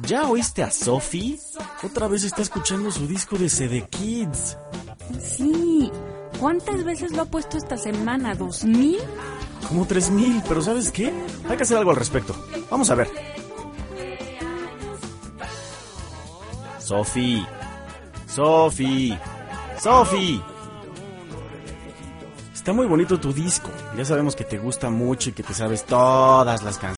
¿Ya oíste a Sophie? Otra vez está escuchando su disco de CD Kids. Sí. ¿Cuántas veces lo ha puesto esta semana? ¿2,000? Como 3,000, pero ¿sabes qué? Hay que hacer algo al respecto. Vamos a ver. Sophie. Sophie. Sophie. Está muy bonito tu disco. Ya sabemos que te gusta mucho y que te sabes todas las canciones.